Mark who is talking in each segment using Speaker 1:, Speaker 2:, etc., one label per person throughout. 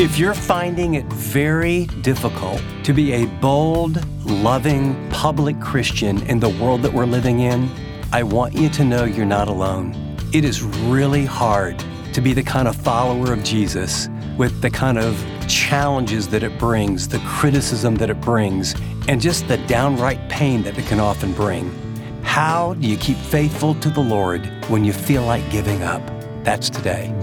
Speaker 1: If you're finding it very difficult to be a bold, loving, public Christian in the world that we're living in, I want you to know you're not alone. It is really hard to be the kind of follower of Jesus with the kind of challenges that it brings, the criticism that it brings, and just the downright pain that it can often bring. How do you keep faithful to the Lord when you feel like giving up? That's today.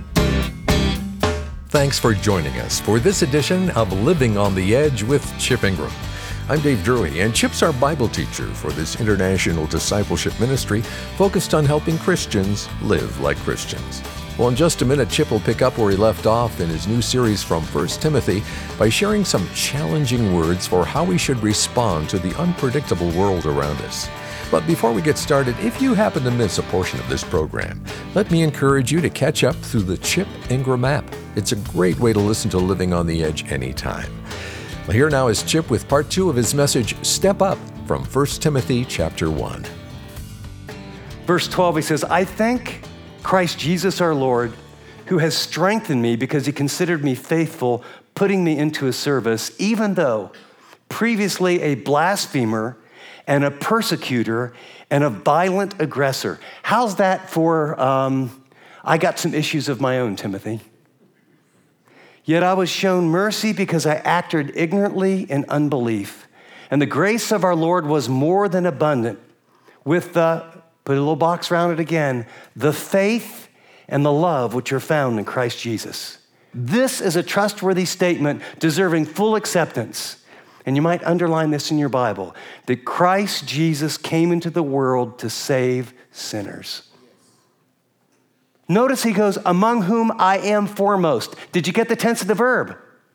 Speaker 2: Thanks for joining us for this edition of Living on the Edge with Chip Ingram. I'm Dave Drury, and Chip's our Bible teacher for this international discipleship ministry focused on helping Christians live like Christians. Well, in just a minute, Chip will pick up where he left off in his new series from 1 Timothy by sharing some challenging words for how we should respond to the unpredictable world around us. But before we get started, if you happen to miss a portion of this program, let me encourage you to catch up through the Chip Ingram app. It's a great way to listen to Living on the Edge anytime. Well, here now is Chip with part 2 of his message, Step Up, from 1 Timothy chapter 1.
Speaker 1: Verse 12, he says, I thank Christ Jesus our Lord, who has strengthened me because he considered me faithful, putting me into his service, even though previously a blasphemer and a persecutor and a violent aggressor. How's that for, I got some issues of my own, Timothy. Yet I was shown mercy because I acted ignorantly in unbelief. And the grace of our Lord was more than abundant with the, put a little box around it again, the faith and the love which are found in Christ Jesus. This is a trustworthy statement deserving full acceptance. And you might underline this in your Bible, that Christ Jesus came into the world to save sinners. Notice he goes, among whom I am foremost. Did you get the tense of the verb?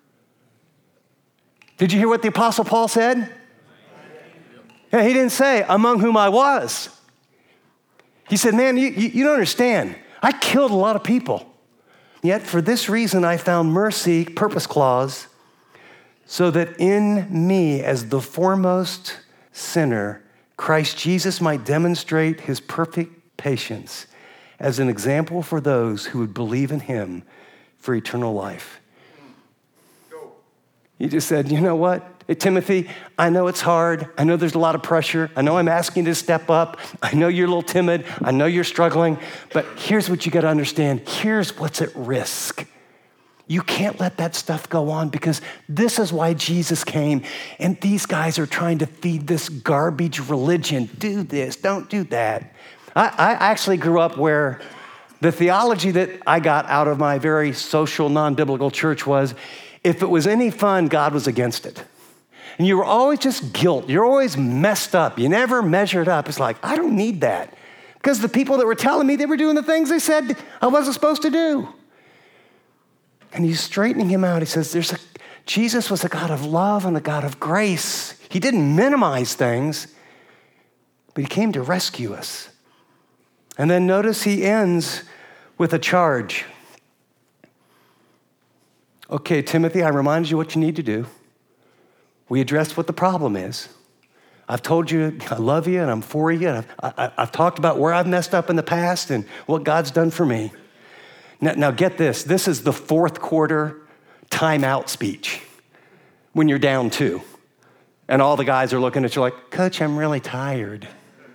Speaker 1: Did you hear what the Apostle Paul said? Yeah, he didn't say, among whom I was. He said, man, you don't understand. I killed a lot of people. Yet for this reason I found mercy, purpose clause, so that in me, as the foremost sinner, Christ Jesus might demonstrate his perfect patience as an example for those who would believe in him for eternal life. He just said, you know what, hey, Timothy, I know it's hard. I know there's a lot of pressure. I know I'm asking you to step up. I know you're a little timid. I know you're struggling. But here's what you got to understand. Here's what's at risk. You can't let that stuff go on because this is why Jesus came. And these guys are trying to feed this garbage religion. Do this, don't do that. I actually grew up where the theology that I got out of my very social, non-biblical church was, if it was any fun, God was against it. And you were always just guilt. You're always messed up. You never measured up. It's like, I don't need that. Because the people that were telling me they were doing the things they said I wasn't supposed to do. And he's straightening him out. He says, Jesus was a God of love and a God of grace. He didn't minimize things, but he came to rescue us. And then notice he ends with a charge. Okay, Timothy, I reminded you what you need to do. We addressed what the problem is. I've told you I love you and I'm for you. And I've talked about where I've messed up in the past and what God's done for me. Now get this. This is the fourth quarter timeout speech when you're down 2. And all the guys are looking at you like, Coach, I'm really tired.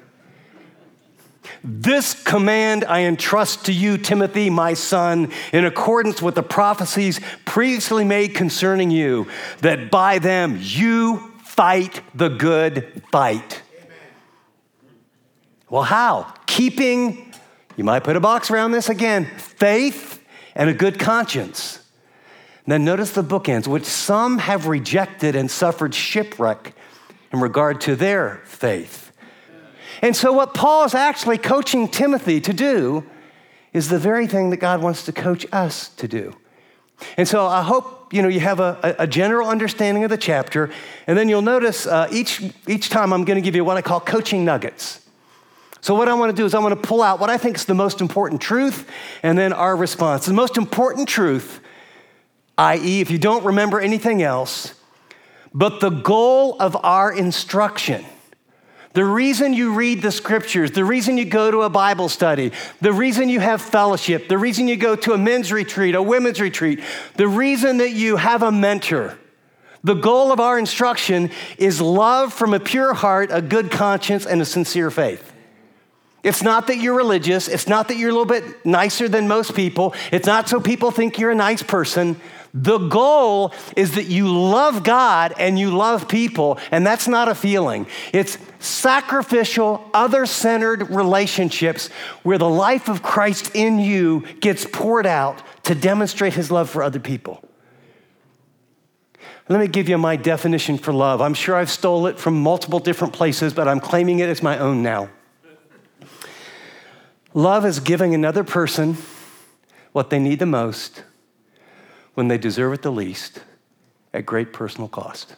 Speaker 1: This command I entrust to you, Timothy, my son, in accordance with the prophecies previously made concerning you, that by them you fight the good fight. Amen. Well, how? Keeping, you might put a box around this again, faith and a good conscience. And then notice the bookends, which some have rejected and suffered shipwreck in regard to their faith. And so what Paul is actually coaching Timothy to do is the very thing that God wants to coach us to do. And so I hope you have a general understanding of the chapter, and then you'll notice each time I'm going to give you what I call coaching nuggets. So what I want to do is I want to pull out what I think is the most important truth, and then our response. The most important truth, i.e., if you don't remember anything else, but the goal of our instruction, The reason you read the scriptures, the reason you go to a Bible study, the reason you have fellowship, the reason you go to a men's retreat, a women's retreat, the reason that you have a mentor, the goal of our instruction is love from a pure heart, a good conscience, and a sincere faith. It's not that you're religious. It's not that you're a little bit nicer than most people. It's not so people think you're a nice person. The goal is that you love God and you love people, and that's not a feeling. It's sacrificial, other-centered relationships where the life of Christ in you gets poured out to demonstrate his love for other people. Let me give you my definition for love. I'm sure I've stole it from multiple different places, but I'm claiming it as my own now. Love is giving another person what they need the most when they deserve it the least at great personal cost.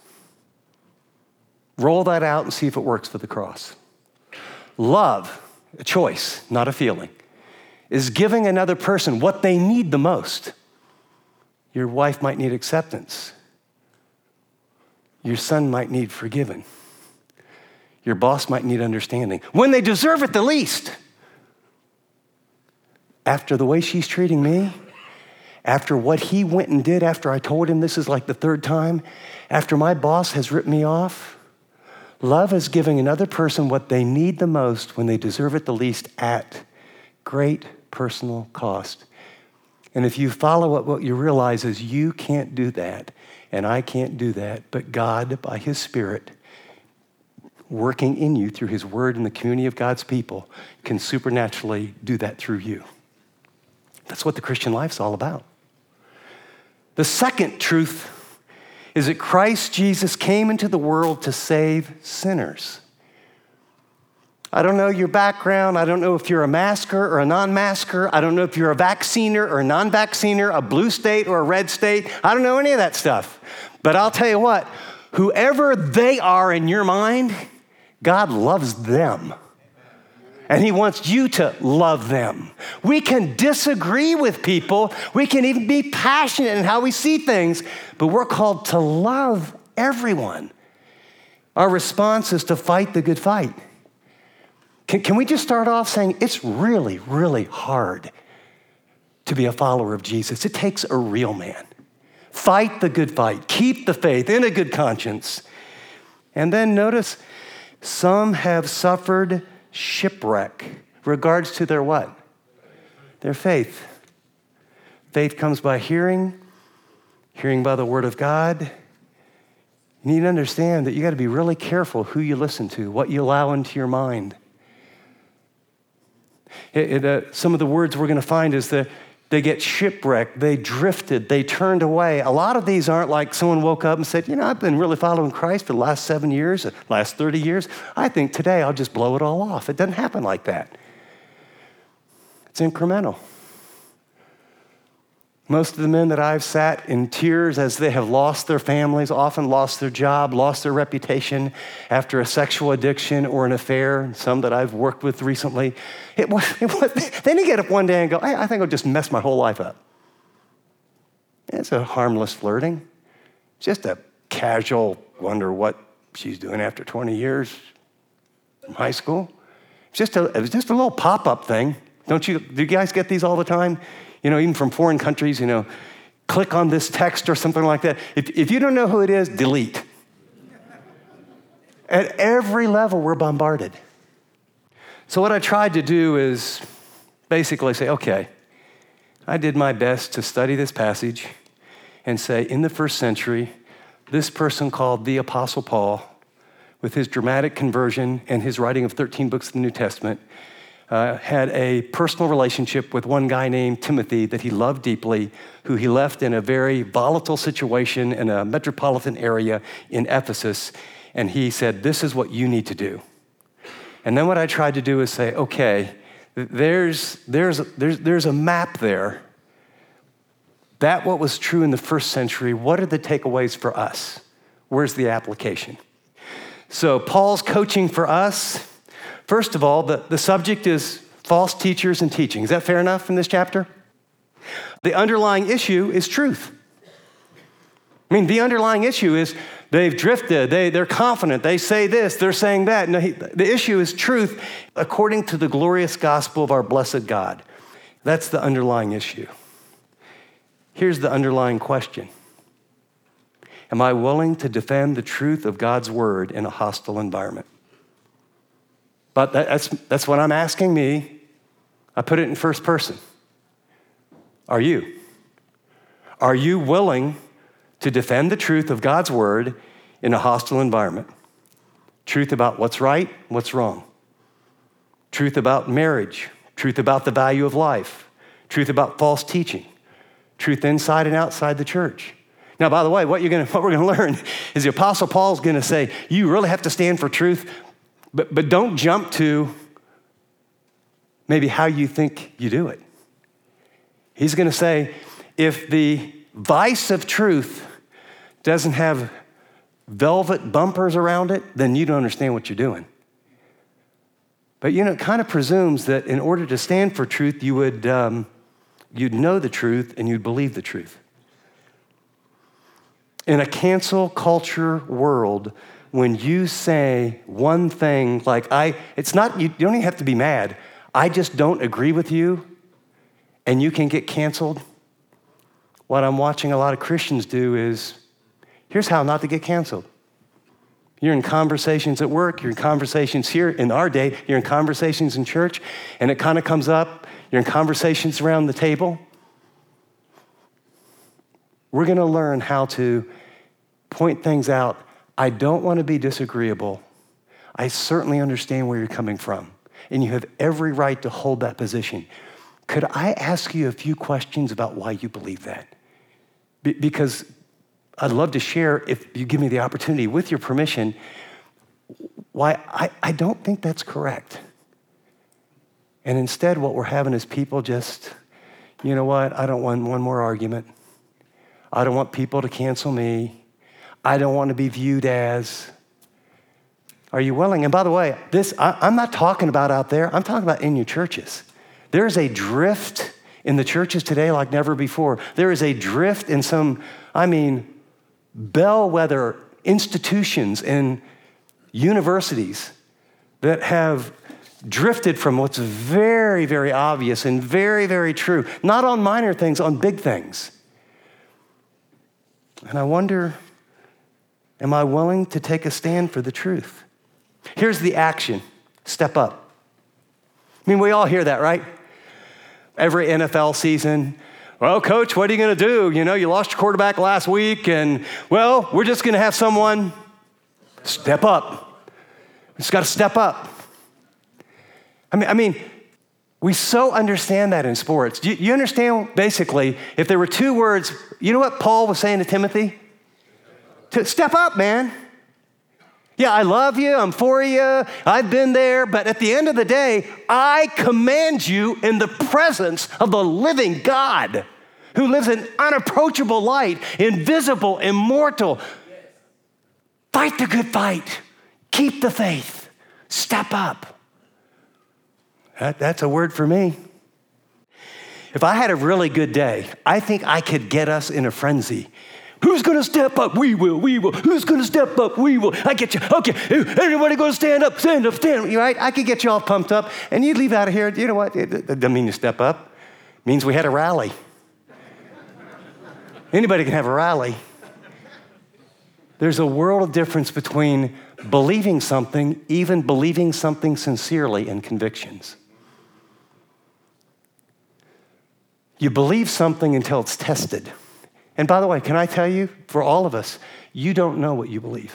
Speaker 1: Roll that out and see if it works for the cross. Love, a choice, not a feeling, is giving another person what they need the most. Your wife might need acceptance. Your son might need forgiving. Your boss might need understanding when they deserve it the least. After the way she's treating me, after what he went and did after I told him this is like the third time, after my boss has ripped me off, love is giving another person what they need the most when they deserve it the least at great personal cost. And if you follow it, what you realize is you can't do that, and I can't do that, but God, by his Spirit, working in you through his word and the community of God's people, can supernaturally do that through you. That's what the Christian life's all about. The second truth is that Christ Jesus came into the world to save sinners. I don't know your background. I don't know if you're a masker or a non-masker. I don't know if you're a vacciner or a non-vacciner, a blue state or a red state. I don't know any of that stuff. But I'll tell you what, whoever they are in your mind, God loves them. And he wants you to love them. We can disagree with people. We can even be passionate in how we see things, but we're called to love everyone. Our response is to fight the good fight. Can we just start off saying it's really, really hard to be a follower of Jesus? It takes a real man. Fight the good fight. Keep the faith in a good conscience. And then notice, some have suffered shipwreck regards to their what? Their faith. Faith comes by hearing, hearing by the word of God. You need to understand that you got to be really careful who you listen to, what you allow into your mind. Some of the words we're going to find is that they get shipwrecked, they drifted, they turned away. A lot of these aren't like someone woke up and said, I've been really following Christ for the last 7 years, the last 30 years. I think today I'll just blow it all off. It doesn't happen like that. It's incremental. Most of the men that I've sat in tears as they have lost their families, often lost their job, lost their reputation after a sexual addiction or an affair, some that I've worked with recently. Then you get up one day and go, I think I'll just mess my whole life up. It's a harmless flirting. Just a casual wonder what she's doing after 20 years from high school. It was just a little pop-up thing. Do you guys get these all the time? Even from foreign countries, click on this text or something like that. If you don't know who it is, delete. At every level, we're bombarded. So what I tried to do is basically say, okay, I did my best to study this passage and say, in the first century, this person called the Apostle Paul, with his dramatic conversion and his writing of 13 books of the New Testament, had a personal relationship with one guy named Timothy that he loved deeply, who he left in a very volatile situation in a metropolitan area in Ephesus. And he said, this is what you need to do. And then what I tried to do is say, okay, there's a map there. That what was true in the first century, what are the takeaways for us? Where's the application? So Paul's coaching for us. First of all, the subject is false teachers and teaching. Is that fair enough in this chapter? The underlying issue is truth. I mean, the underlying issue is they've drifted, they're confident, they say this, they're saying that. No, the issue is truth according to the glorious gospel of our blessed God. That's the underlying issue. Here's the underlying question. Am I willing to defend the truth of God's word in a hostile environment? But that's what I'm asking me. I put it in first person. Are you? Are you willing to defend the truth of God's word in a hostile environment? Truth about what's right, what's wrong. Truth about marriage. Truth about the value of life. Truth about false teaching. Truth inside and outside the church. Now, by the way, what we're going to learn is the Apostle Paul's going to say, you really have to stand for truth, but don't jump to maybe how you think you do it. He's going to say, if the vice of truth doesn't have velvet bumpers around it, then you don't understand what you're doing. But it kind of presumes that in order to stand for truth, you would you'd know the truth and you'd believe the truth. In a cancel culture world, when you say one thing like it's not, you don't even have to be mad. I just don't agree with you, and you can get canceled. What I'm watching a lot of Christians do is, here's how not to get canceled. You're in conversations at work, you're in conversations here in our day, you're in conversations in church, and it kind of comes up, you're in conversations around the table. We're going to learn how to point things out. I don't want to be disagreeable. I certainly understand where you're coming from, and you have every right to hold that position. Could I ask you a few questions about why you believe that? Because I'd love to share, if you give me the opportunity, with your permission, why I don't think that's correct. And instead, what we're having is people just, you know what, I don't want one more argument. I don't want people to cancel me. I don't want to be viewed as. Are you willing? And by the way, I'm not talking about out there. I'm talking about in your churches. There's a drift in the churches today like never before. There is a drift in some, bellwether institutions and universities that have drifted from what's very, very obvious and very, very true, not on minor things, on big things. And I wonder, am I willing to take a stand for the truth? Here's the action. Step up. We all hear that, right? Every NFL season. Well, coach, what are you going to do? You lost your quarterback last week, and, well, we're just going to have someone step up. We just got to step up. We so understand that in sports. Do you understand, basically, if there were two words, you know what Paul was saying to Timothy? To step up, man. Yeah, I love you, I'm for you, I've been there, but at the end of the day, I command you in the presence of the living God who lives in unapproachable light, invisible, immortal. Fight the good fight. Keep the faith. Step up. That's a word for me. If I had a really good day, I think I could get us in a frenzy. Who's going to step up? We will. Who's going to step up? We will. I get you. Okay, everybody going to stand up, stand up. Right? I could get you all pumped up, and you'd leave out of here. You know what? It doesn't mean you step up. It means we had a rally. Anybody can have a rally. There's a world of difference between believing something, even believing something sincerely, and convictions. You believe something until it's tested. And by the way, can I tell you, for all of us, you don't know what you believe.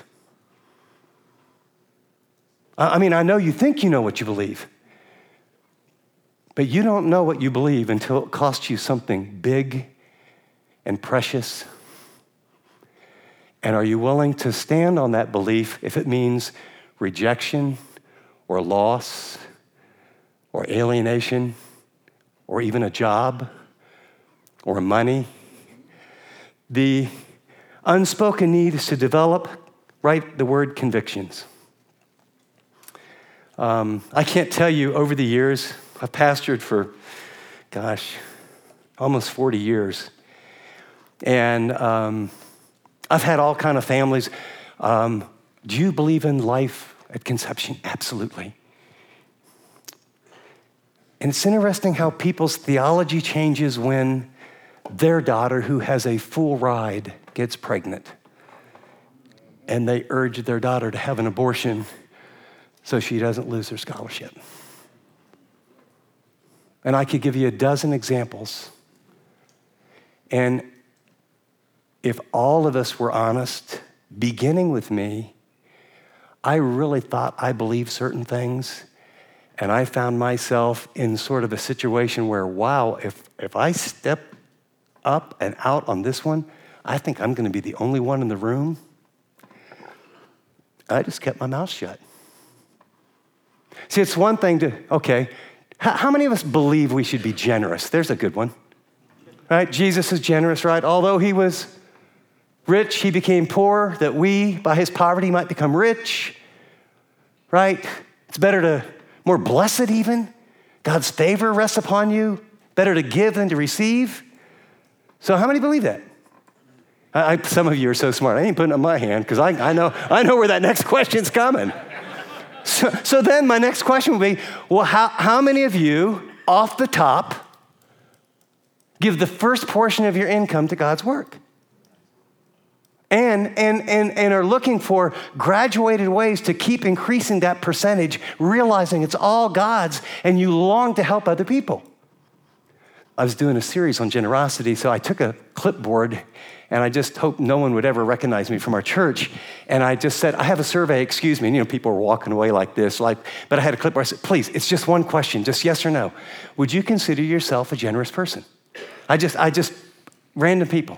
Speaker 1: I know you think you know what you believe, but you don't know what you believe until it costs you something big and precious. And are you willing to stand on that belief if it means rejection or loss or alienation or even a job or money? The unspoken need is to develop, write the word convictions. I can't tell you, over the years, I've pastored for, almost 40 years. And I've had all kind of families. Do you believe in life at conception? Absolutely. And it's interesting how people's theology changes when their daughter, who has a full ride, gets pregnant. And they urge their daughter to have an abortion so she doesn't lose her scholarship. And I could give you a dozen examples. And if all of us were honest, beginning with me, I really thought I believed certain things, and I found myself in sort of a situation where, wow, if I step up and out on this one, I think I'm going to be the only one in the room. I just kept my mouth shut. See, it's one thing to, okay, how many of us believe we should be generous? There's a good one, right? Jesus is generous, right? Although he was rich, he became poor, that we, by his poverty, might become rich, right? It's better to, more blessed even. God's favor rests upon you. Better to give than to receive. So how many believe that? Some of you are so smart. I ain't putting up my hand because I know where that next question's coming. So then my next question would be, well, how many of you, off the top, give the first portion of your income to God's work? And are looking for graduated ways to keep increasing that percentage, realizing it's all God's and you long to help other people. I was doing a series on generosity, so I took a clipboard and I just hoped no one would ever recognize me from our church. And I just said, I have a survey, excuse me. And, people were walking away like this, but I had a clipboard. I said, please, it's just one question, just yes or no. Would you consider yourself a generous person? I just random people.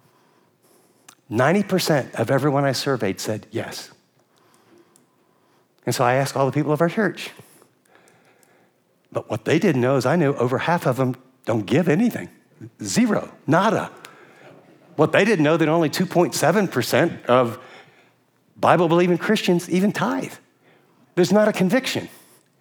Speaker 1: 90% of everyone I surveyed said yes. And so I asked all the people of our church. But what they didn't know is I knew over half of them don't give anything. Zero, nada. What they didn't know that only 2.7% of Bible-believing Christians even tithe. There's not a conviction.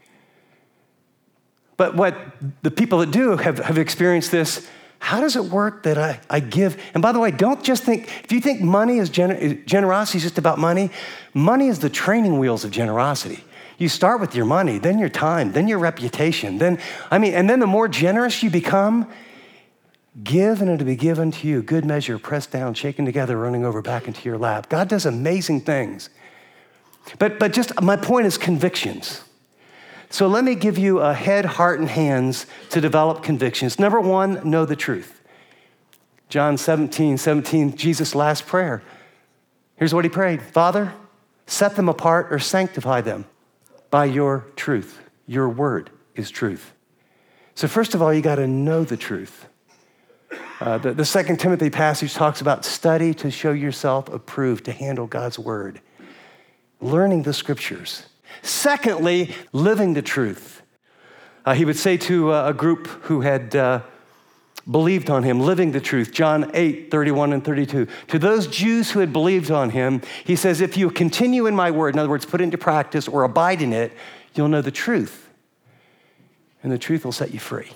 Speaker 1: But what the people that do have experienced this. How does it work that I give? And by the way, don't just think, if you think money is generosity is just about money, money is the training wheels of generosity. You start with your money, then your time, then your reputation, and then the more generous you become, give and it'll be given to you. Good measure, pressed down, shaken together, running over back into your lap. God does amazing things. But just my point is convictions. So let me give you a head, heart, and hands to develop convictions. Number one, know the truth. John 17, Jesus' last prayer. Here's what he prayed. Father, set them apart or sanctify them by your truth. Your word is truth. So first of all, you got to know the truth. The 2 Timothy passage talks about study to show yourself approved to handle God's word. Learning the scriptures. Secondly, living the truth. He would say to a group who had believed on him, living the truth, John 8, 31 and 32. To those Jews who had believed on him, he says, if you continue in my word, in other words, put it into practice or abide in it, you'll know the truth. And the truth will set you free.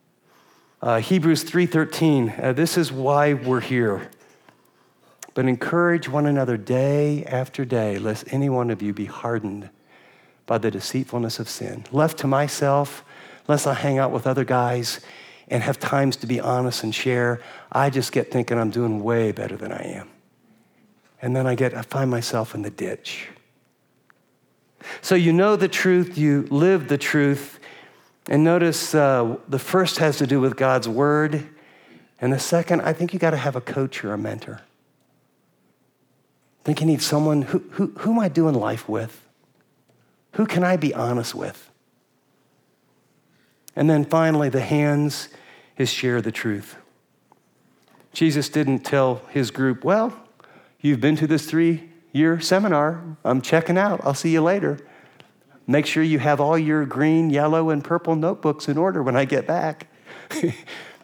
Speaker 1: Hebrews 3:13, this is why we're here. But encourage one another day after day, lest any one of you be hardened by the deceitfulness of sin. Left to myself, lest I hang out with other guys and have times to be honest and share, I just get thinking I'm doing way better than I am. And then I find myself in the ditch. So you know the truth, you live the truth, and notice the first has to do with God's word, and the second, I think you got to have a coach or a mentor. I think you need someone, who am I doing life with? Who can I be honest with? And then finally, the hands is share the truth. Jesus didn't tell his group, well, you've been to this 3-year seminar. I'm checking out. I'll see you later. Make sure you have all your green, yellow, and purple notebooks in order when I get back. He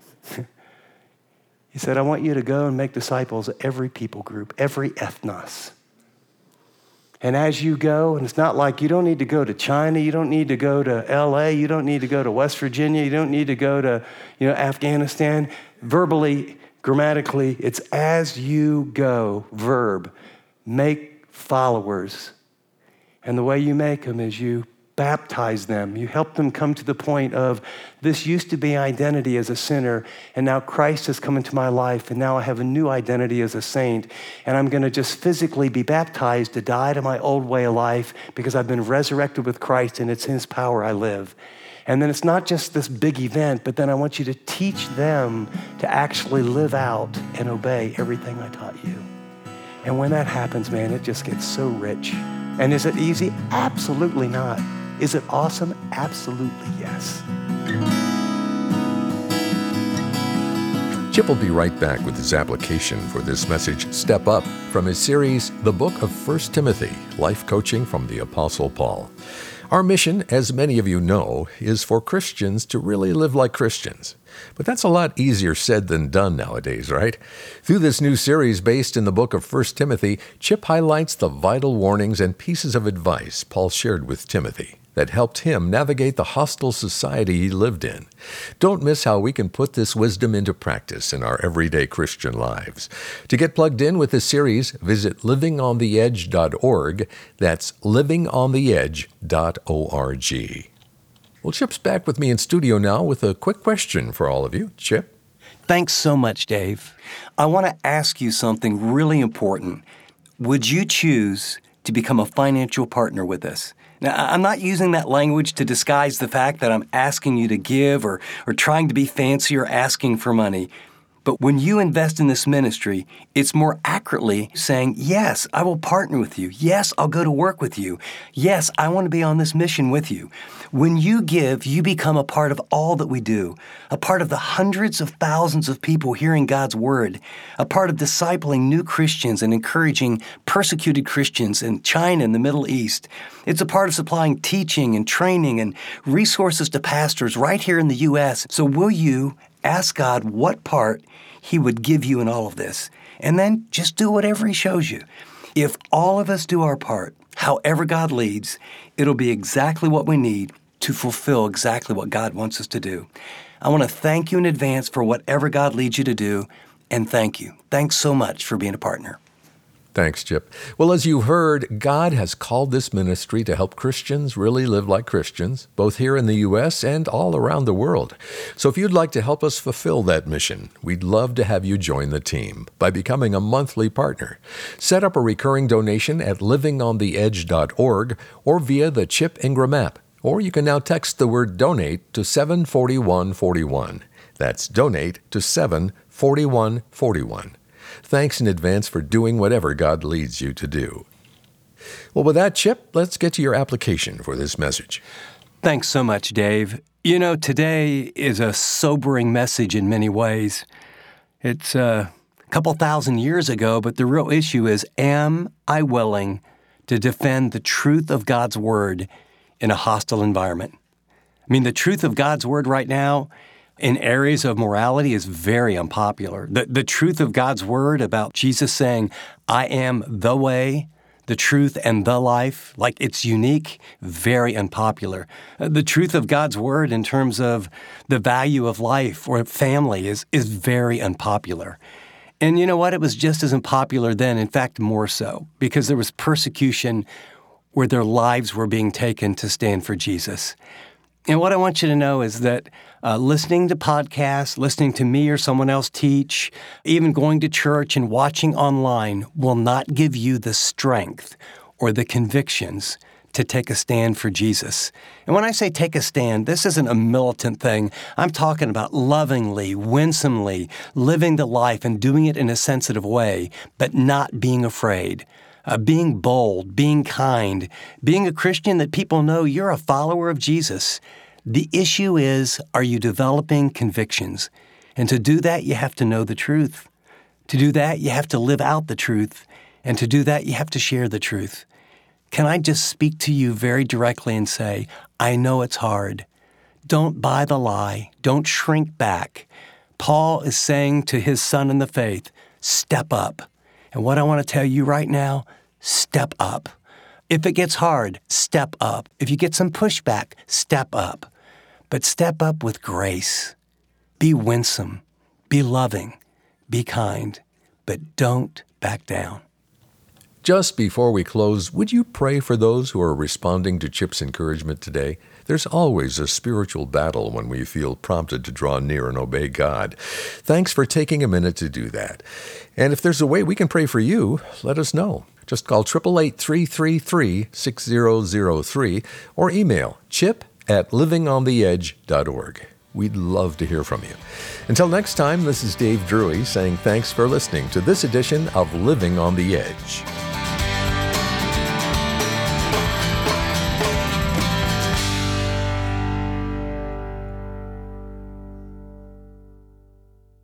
Speaker 1: said, I want you to go and make disciples of every people group, every ethnos. And as you go, and it's not like you don't need to go to China, you don't need to go to LA, you don't need to go to West Virginia, you don't need to go to Afghanistan. Verbally, Grammatically, it's as you go, verb, make followers. And the way you make them is you baptize them. You help them come to the point of, this used to be identity as a sinner, and now Christ has come into my life, and now I have a new identity as a saint, and I'm going to just physically be baptized to die to my old way of life because I've been resurrected with Christ, and it's in his power I live. And then it's not just this big event, but then I want you to teach them to actually live out and obey everything I taught you. And when that happens, man, it just gets so rich. And is it easy? Absolutely not. Is it awesome? Absolutely yes.
Speaker 2: Chip will be right back with his application for this message, Step Up, from his series, The Book of 1 Timothy, Life Coaching from the Apostle Paul. Our mission, as many of you know, is for Christians to really live like Christians. But that's a lot easier said than done nowadays, right? Through this new series based in the book of 1 Timothy, Chip highlights the vital warnings and pieces of advice Paul shared with Timothy that helped him navigate the hostile society he lived in. Don't miss how we can put this wisdom into practice in our everyday Christian lives. To get plugged in with this series, visit livingontheedge.org. That's livingontheedge.org. Well, Chip's back with me in studio now with a quick question for all of you. Chip?
Speaker 1: Thanks so much, Dave. I want to ask you something really important. Would you choose to become a financial partner with us? Now, I'm not using that language to disguise the fact that I'm asking you to give or trying to be fancy or asking for money. But when you invest in this ministry, it's more accurately saying, yes, I will partner with you. Yes, I'll go to work with you. Yes, I want to be on this mission with you. When you give, you become a part of all that we do, a part of the hundreds of thousands of people hearing God's word, a part of discipling new Christians and encouraging persecuted Christians in China and the Middle East. It's a part of supplying teaching and training and resources to pastors right here in the U.S. So will you ask God what part He would give you in all of this, and then just do whatever He shows you. If all of us do our part, however God leads, it'll be exactly what we need to fulfill exactly what God wants us to do. I want to thank you in advance for whatever God leads you to do, and thank you. Thanks so much for being a partner.
Speaker 2: Thanks, Chip. Well, as you heard, God has called this ministry to help Christians really live like Christians, both here in the U.S. and all around the world. So if you'd like to help us fulfill that mission, we'd love to have you join the team by becoming a monthly partner. Set up a recurring donation at livingontheedge.org or via the Chip Ingram app. Or you can now text the word donate to 74141. That's donate to 74141. Thanks in advance for doing whatever God leads you to do. Well, with that, Chip, let's get to your application for this message.
Speaker 1: Thanks so much, Dave. You know, today is a sobering message in many ways. It's a couple thousand years ago, but the real issue is, am I willing to defend the truth of God's Word in a hostile environment? I mean, the truth of God's Word right now in areas of morality is very unpopular. The truth of God's Word about Jesus saying, I am the way, the truth, and the life, like it's unique, very unpopular. The truth of God's Word in terms of the value of life or family is very unpopular. And you know what? It was just as unpopular then, in fact, more so, because there was persecution where their lives were being taken to stand for Jesus. And what I want you to know is that listening to podcasts, listening to me or someone else teach, even going to church and watching online will not give you the strength or the convictions to take a stand for Jesus. And when I say take a stand, this isn't a militant thing. I'm talking about lovingly, winsomely, living the life and doing it in a sensitive way, but not being afraid. Being bold, being kind, being a Christian that people know you're a follower of Jesus. The issue is, are you developing convictions? And to do that, you have to know the truth. To do that, you have to live out the truth. And to do that, you have to share the truth. Can I just speak to you very directly and say, I know it's hard. Don't buy the lie. Don't shrink back. Paul is saying to his son in the faith, step up. And what I want to tell you right now, step up. If it gets hard, step up. If you get some pushback, step up. But step up with grace. Be winsome. Be loving. be kind, but don't back down.
Speaker 2: Just before we close, would you pray for those who are responding to Chip's encouragement today? There's always a spiritual battle when we feel prompted to draw near and obey God. Thanks for taking a minute to do that. And if there's a way we can pray for you, let us know. Just call 888-333-6003 or email chip@livingontheedge.org. We'd love to hear from you. Until next time, this is Dave Drury saying thanks for listening to this edition of Living on the Edge.